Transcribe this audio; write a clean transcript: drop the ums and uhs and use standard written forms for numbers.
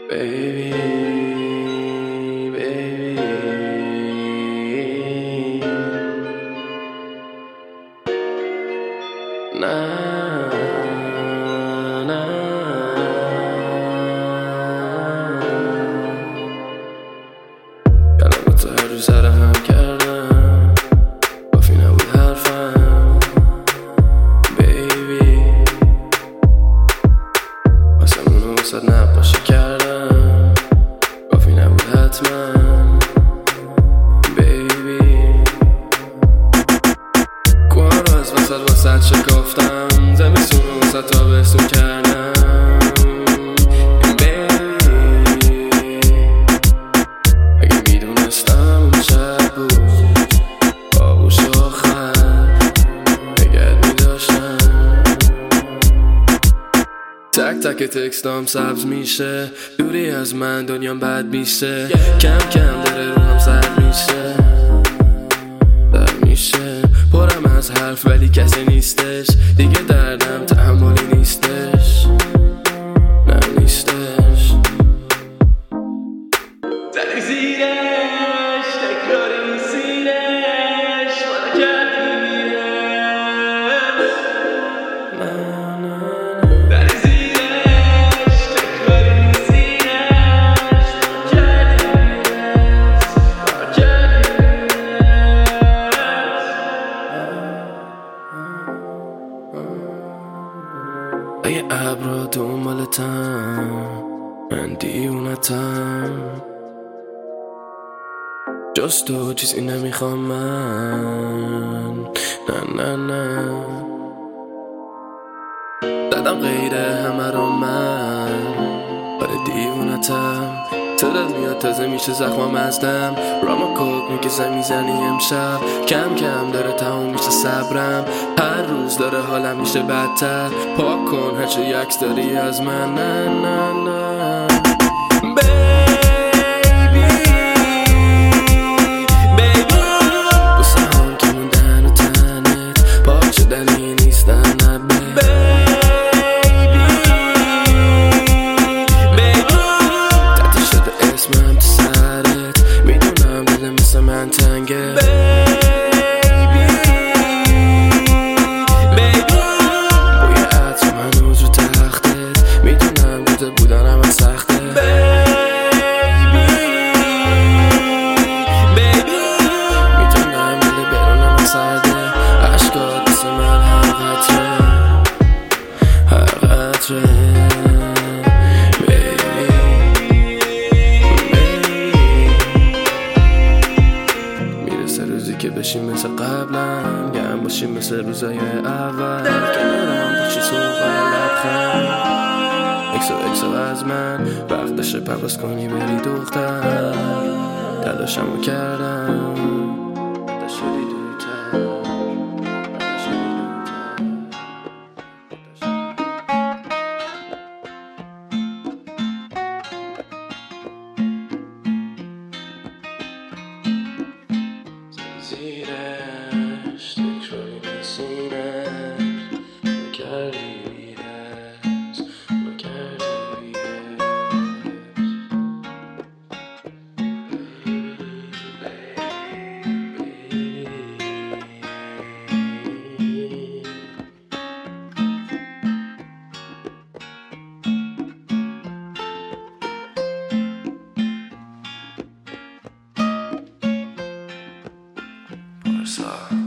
baby, baby. Nah, nah. کلمات هر روز سر هم کردم، کافی نبود حرفم بیبی. واسمونو واسد نقاشی کردم، کافی نبود حتما بیبی. کوها رو از واسد شکافتم، زمستونو واسد تابستون کردم تک تک تکستام سبز میشه، دوری از من دنیام بد میشه، کم کم داره روحم سرد میشه پرم از حرف ولی کسی نیستش، دیگه دردم تحملی نیستش، نه نیستش. زدی زیرش تکراری سینش منو کردی بیرش، نه اگه ابرا دنبالتم من دیونتم، جز تو چیزی نمیخوام من، نه دادم غیره همه رو من، آره دیونتم. صدات میاد تازه میشه زخمم ازدم، راما کوک میکشم میزنی امشب، کم کم داره تموم میشه صبرم، هر روز داره حالم میشه بدتر، پاک کن هرچه یکس داری از من، نه من تنگه بوی عطر هنوز رو تختت، میدونم دوده بودنم من سخته میدونم دل برونم من سرده، عشقات دست من هر قطره که بشیم مثل قبلم، گرم باشیم مثل روزای اول، کنارم باشی صبح لبخند، اکسو از من وقتشه پرواز کنی بری دختر، تلاشمو کردم شدی دورتر. زیرش تکراری سینش رو کردی بیرش، رو کردی بیرش.